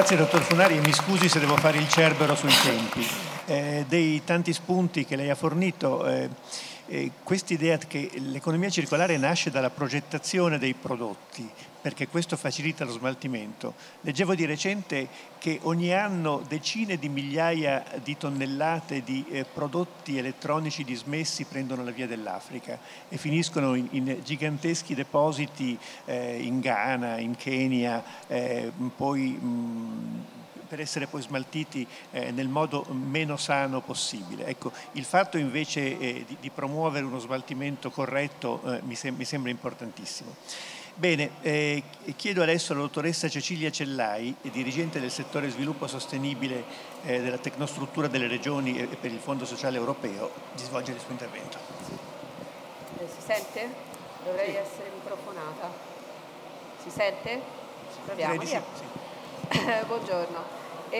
Grazie dottor Funari, e mi scusi se devo fare il cerbero sui tempi. Dei tanti spunti che lei ha fornito, quest'idea che l'economia circolare nasce dalla progettazione dei prodotti, perché questo facilita lo smaltimento. Leggevo di recente che ogni anno decine di migliaia di tonnellate di prodotti elettronici dismessi prendono la via dell'Africa e finiscono in giganteschi depositi in Ghana, in Kenya, per essere poi smaltiti nel modo meno sano possibile. Ecco, il fatto invece di promuovere uno smaltimento corretto mi sembra importantissimo. Bene, chiedo adesso alla dottoressa Cecilia Cellai, dirigente del settore sviluppo sostenibile della tecnostruttura delle regioni e per il Fondo Sociale Europeo, di svolgere il suo intervento. Si sente? Dovrei essere microfonata. Si sente? Proviamo. Sì. Buongiorno.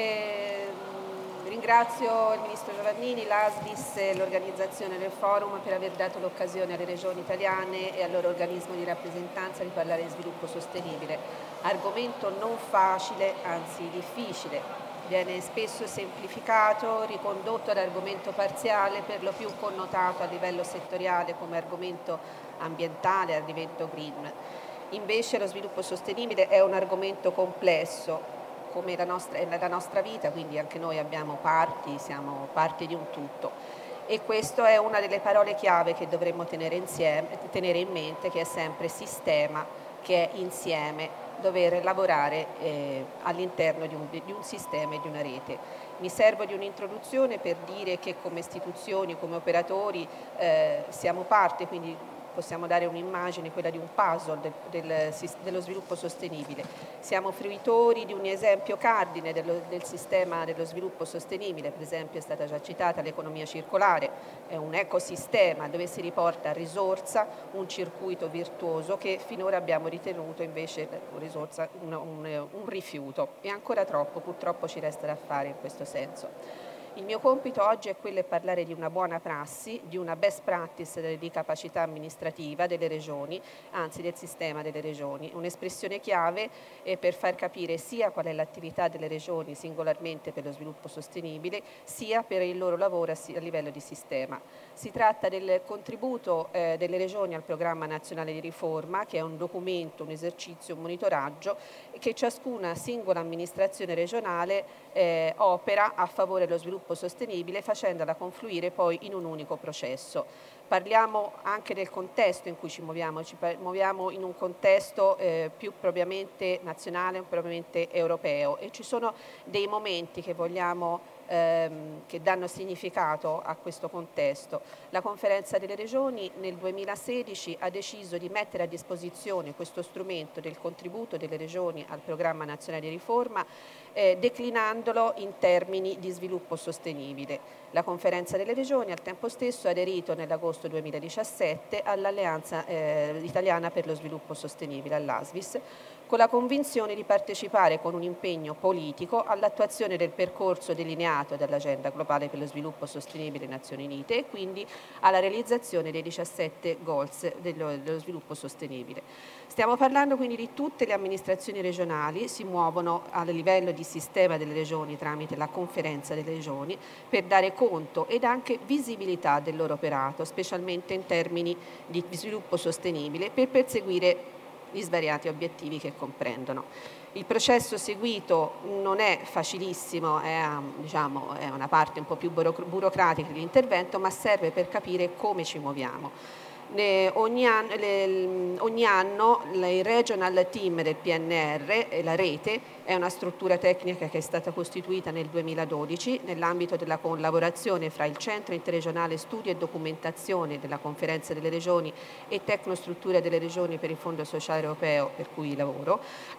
Ringrazio il Ministro Giovannini, l'ASVIS e l'organizzazione del forum per aver dato l'occasione alle regioni italiane e al loro organismo di rappresentanza di parlare di sviluppo sostenibile. Argomento non facile, anzi difficile. Viene spesso semplificato, ricondotto ad argomento parziale, per lo più connotato a livello settoriale come argomento ambientale, argomento green. Invece lo sviluppo sostenibile è un argomento complesso, come è la nostra vita, quindi anche noi siamo parte di un tutto. E questa è una delle parole chiave che dovremmo tenere in mente, che è sempre sistema, che è insieme, dover lavorare all'interno di un sistema e di una rete. Mi servo di un'introduzione per dire che come istituzioni, come operatori siamo parte, quindi possiamo dare un'immagine, quella di un puzzle dello sviluppo sostenibile. Siamo fruitori di un esempio cardine del sistema dello sviluppo sostenibile, per esempio è stata già citata l'economia circolare, è un ecosistema dove si riporta risorsa, un circuito virtuoso che finora abbiamo ritenuto invece un rifiuto, e ancora purtroppo ci resta da fare in questo senso. Il mio compito oggi è quello di parlare di una buona prassi, di una best practice di capacità amministrativa delle regioni, anzi del sistema delle regioni, un'espressione chiave per far capire sia qual è l'attività delle regioni singolarmente per lo sviluppo sostenibile, sia per il loro lavoro a livello di sistema. Si tratta del contributo delle regioni al programma nazionale di riforma, che è un documento, un esercizio, un monitoraggio che ciascuna singola amministrazione regionale opera a favore dello sviluppo sostenibile, facendola confluire poi in un unico processo. Parliamo anche del contesto in cui ci muoviamo in un contesto più propriamente nazionale, propriamente europeo, e ci sono dei momenti che che danno significato a questo contesto. La Conferenza delle Regioni nel 2016 ha deciso di mettere a disposizione questo strumento del contributo delle regioni al programma nazionale di riforma, declinandolo in termini di sviluppo sostenibile. La Conferenza delle Regioni al tempo stesso ha aderito nell'agosto 2017 all'Alleanza Italiana per lo Sviluppo Sostenibile, all'ASVIS, con la convinzione di partecipare con un impegno politico all'attuazione del percorso delineato dall'Agenda Globale per lo Sviluppo Sostenibile delle Nazioni Unite e quindi alla realizzazione dei 17 goals dello sviluppo sostenibile. Stiamo parlando quindi di tutte le amministrazioni regionali, si muovono a livello di sistema delle regioni tramite la Conferenza delle Regioni per dare conto ed anche visibilità del loro operato, specialmente in termini di sviluppo sostenibile, per perseguire gli svariati obiettivi che comprendono. Il processo seguito non è facilissimo, è una parte un po' più burocratica dell'intervento, ma serve per capire come ci muoviamo. Ogni anno il Regional Team del PNR, la rete, è una struttura tecnica che è stata costituita nel 2012 nell'ambito della collaborazione fra il Centro Interregionale Studi e Documentazione della Conferenza delle Regioni e Tecnostrutture delle Regioni per il Fondo Sociale Europeo, per cui lavoro,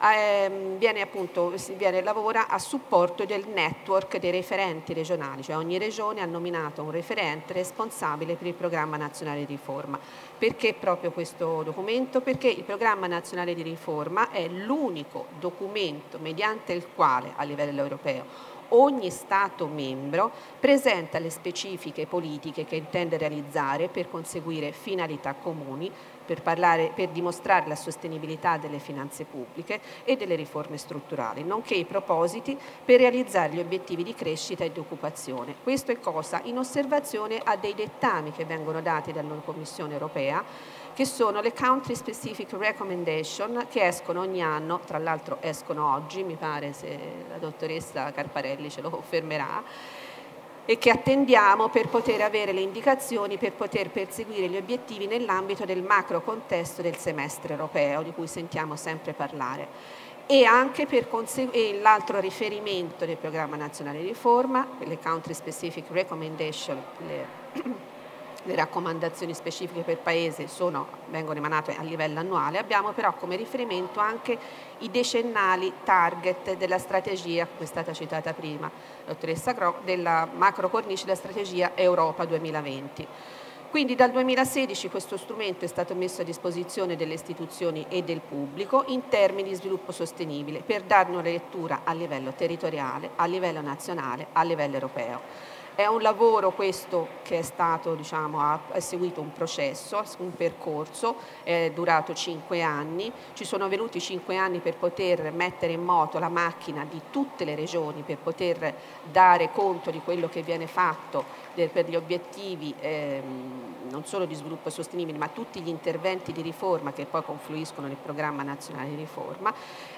lavora a supporto del network dei referenti regionali, cioè ogni regione ha nominato un referente responsabile per il programma nazionale di riforma. Perché proprio questo documento? Perché il programma nazionale di riforma è l'unico documento mediante il quale a livello europeo ogni Stato membro presenta le specifiche politiche che intende realizzare per conseguire finalità comuni, per dimostrare la sostenibilità delle finanze pubbliche e delle riforme strutturali, nonché i propositi per realizzare gli obiettivi di crescita e di occupazione. Questo è cosa in osservazione a dei dettami che vengono dati dalla Commissione europea, che sono le Country Specific Recommendation, che escono ogni anno, tra l'altro escono oggi, mi pare, se la dottoressa Carparelli ce lo confermerà, e che attendiamo per poter avere le indicazioni per poter perseguire gli obiettivi nell'ambito del macro contesto del semestre europeo, di cui sentiamo sempre parlare. E anche per l'altro riferimento del programma nazionale di riforma, le Country Specific Recommendation, le raccomandazioni specifiche per paese vengono emanate a livello annuale, abbiamo però come riferimento anche i decennali target della strategia, come è stata citata prima, dottoressa Gro, della macro cornice della strategia Europa 2020. Quindi dal 2016 questo strumento è stato messo a disposizione delle istituzioni e del pubblico in termini di sviluppo sostenibile per darne una lettura a livello territoriale, a livello nazionale, a livello europeo. È un lavoro questo che è stato, ha seguito un processo, un percorso, è durato 5 anni, ci sono venuti 5 anni per poter mettere in moto la macchina di tutte le regioni, per poter dare conto di quello che viene fatto per gli obiettivi non solo di sviluppo sostenibile, ma tutti gli interventi di riforma che poi confluiscono nel programma nazionale di riforma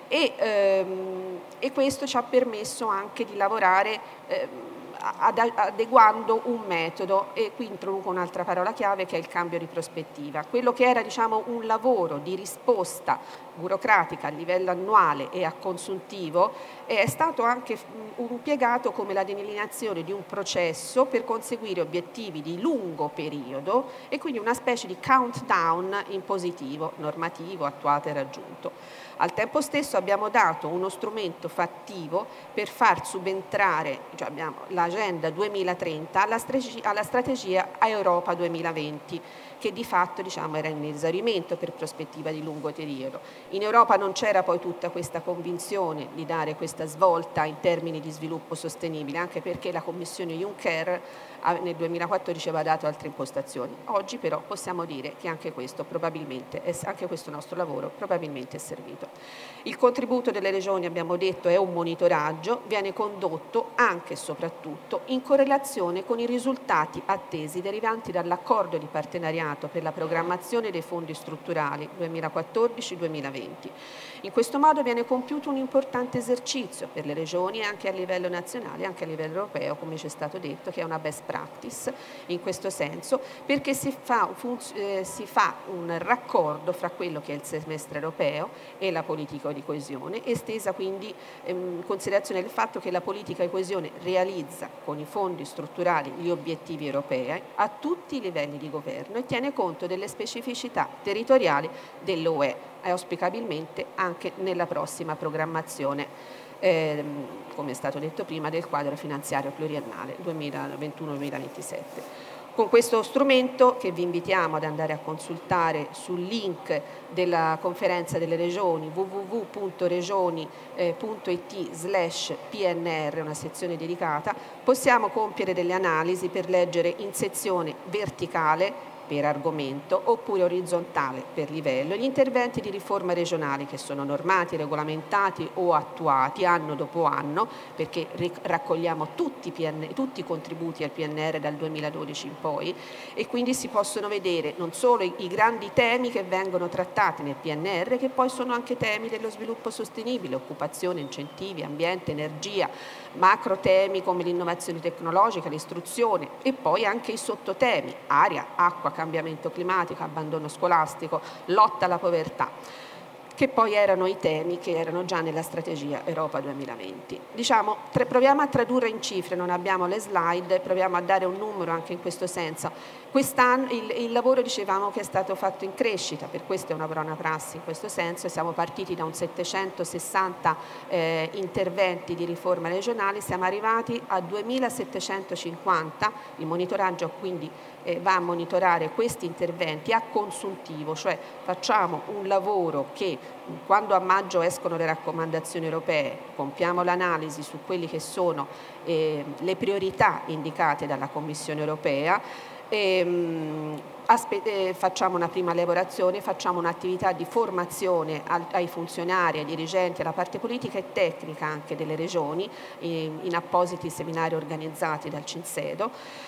e questo ci ha permesso anche di lavorare adeguando un metodo, e qui introduco un'altra parola chiave che è il cambio di prospettiva. Quello che era un lavoro di risposta burocratica a livello annuale e a consuntivo è stato anche impiegato come la delineazione di un processo per conseguire obiettivi di lungo periodo e quindi una specie di countdown in positivo, normativo, attuato e raggiunto. Al tempo stesso abbiamo dato uno strumento fattivo per far subentrare abbiamo l'agenda 2030 alla strategia Europa 2020, che di fatto era in esaurimento per prospettiva di lungo periodo. In Europa non c'era poi tutta questa convinzione di dare questa svolta in termini di sviluppo sostenibile, anche perché la Commissione Juncker nel 2014 aveva dato altre impostazioni. Oggi però possiamo dire che anche questo nostro lavoro probabilmente è servito. Il contributo delle regioni, abbiamo detto, è un monitoraggio, viene condotto anche e soprattutto in correlazione con i risultati attesi derivanti dall'accordo di partenariato per la programmazione dei fondi strutturali 2014-2020. In questo modo viene compiuto un importante esercizio per le regioni anche a livello nazionale, anche a livello europeo, come ci è stato detto, che è una best practice in questo senso, perché si fa un raccordo fra quello che è il semestre europeo e la politica di coesione, estesa quindi in considerazione del fatto che la politica di coesione realizza con i fondi strutturali gli obiettivi europei a tutti i livelli di governo e tiene conto delle specificità territoriali dell'UE, auspicabilmente anche nella prossima programmazione, come è stato detto prima, del quadro finanziario pluriennale 2021-2027. Con questo strumento, che vi invitiamo ad andare a consultare sul link della conferenza delle regioni www.regioni.it/PNR, una sezione dedicata, possiamo compiere delle analisi per leggere in sezione verticale per argomento oppure orizzontale per livello gli interventi di riforma regionali che sono normati, regolamentati o attuati anno dopo anno, perché raccogliamo tutti i contributi al PNR dal 2012 in poi, e quindi si possono vedere non solo i grandi temi che vengono trattati nel PNR, che poi sono anche temi dello sviluppo sostenibile, occupazione, incentivi, ambiente, energia, macro temi come l'innovazione tecnologica, l'istruzione, e poi anche i sottotemi, aria, acqua, cambiamento climatico, abbandono scolastico, lotta alla povertà, che poi erano i temi che erano già nella strategia Europa 2020. Proviamo a tradurre in cifre, non abbiamo le slide, proviamo a dare un numero anche in questo senso. Quest'anno il lavoro, dicevamo, che è stato fatto in crescita, per questo è una buona prassi in questo senso, siamo partiti da un 760 interventi di riforma regionale, siamo arrivati a 2750, il monitoraggio quindi va a monitorare questi interventi a consuntivo, cioè facciamo un lavoro che quando a maggio escono le raccomandazioni europee, compiamo l'analisi su quelle che sono le priorità indicate dalla Commissione europea, facciamo una prima elaborazione, facciamo un'attività di formazione ai funzionari, ai dirigenti, alla parte politica e tecnica anche delle regioni in appositi seminari organizzati dal Cinsedo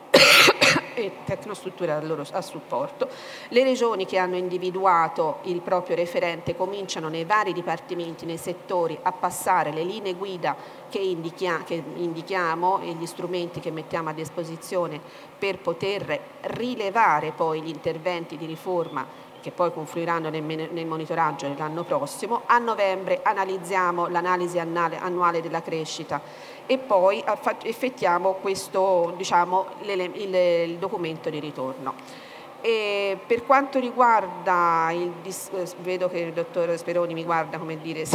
e tecnostrutture a supporto. Le regioni che hanno individuato il proprio referente cominciano nei vari dipartimenti, nei settori, a passare le linee guida che indichiamo e gli strumenti che mettiamo a disposizione per poter rilevare poi gli interventi di riforma che poi confluiranno nel monitoraggio dell'anno prossimo. A novembre analizziamo l'analisi annuale della crescita e poi effettiamo questo, il documento di ritorno. E per quanto riguarda vedo che il dottor Speroni mi guarda come dire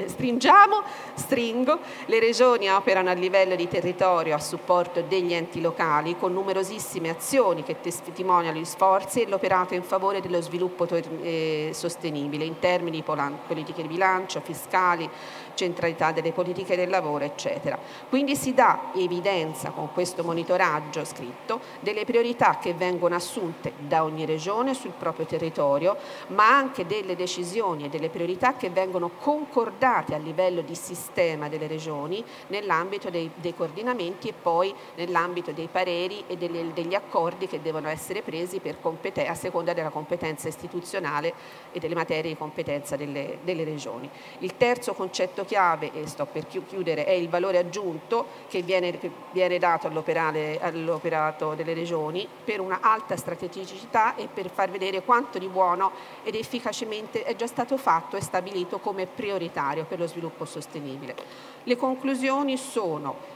stringo, le regioni operano a livello di territorio a supporto degli enti locali con numerosissime azioni che testimoniano gli sforzi e l'operato in favore dello sviluppo sostenibile in termini di politiche di bilancio, fiscali, centralità delle politiche del lavoro, eccetera. Quindi si dà evidenza con questo monitoraggio scritto delle priorità che vengono assunte da ogni regione sul proprio territorio, ma anche delle decisioni e delle priorità che vengono concordate a livello di sistema delle regioni nell'ambito dei coordinamenti e poi nell'ambito dei pareri e degli accordi che devono essere presi a seconda della competenza istituzionale e delle materie di competenza delle regioni. Il terzo concetto chiave, e sto per chiudere, è il valore aggiunto che viene dato all'operato delle regioni per una alta strategicità e per far vedere quanto di buono ed efficacemente è già stato fatto e stabilito come prioritario per lo sviluppo sostenibile. Le conclusioni sono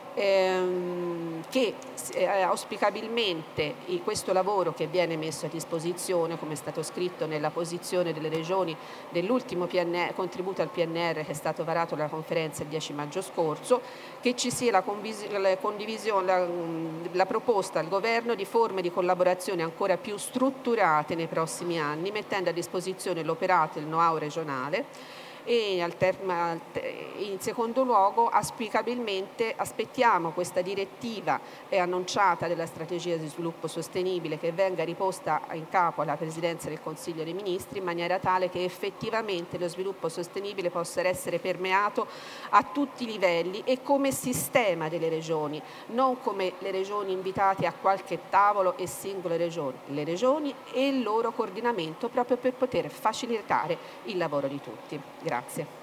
che auspicabilmente questo lavoro che viene messo a disposizione, come è stato scritto nella posizione delle regioni dell'ultimo contributo al PNR che è stato varato dalla conferenza il 10 maggio scorso, che ci sia la condivisione, la proposta al governo di forme di collaborazione ancora più strutturate nei prossimi anni, mettendo a disposizione l'operato e il know-how regionale. E in secondo luogo auspicabilmente aspettiamo questa direttiva annunciata della strategia di sviluppo sostenibile che venga riposta in capo alla Presidenza del Consiglio dei Ministri in maniera tale che effettivamente lo sviluppo sostenibile possa essere permeato a tutti i livelli e come sistema delle regioni, non come le regioni invitate a qualche tavolo e singole regioni, le regioni e il loro coordinamento proprio per poter facilitare il lavoro di tutti. Grazie.